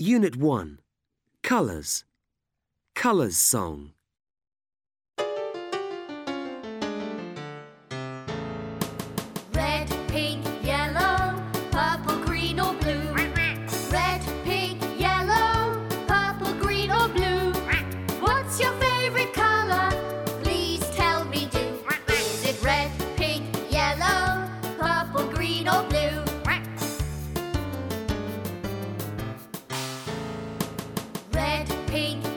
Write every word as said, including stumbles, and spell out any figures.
Unit one. Colours. Colours song. Red, pink, yellow, purple, green or blue. Red, pink, yellow, purple, green or blue. What's your favourite colour? Please tell me, do. Is it red, pink, yellow, purple, green or blue? Red, pink,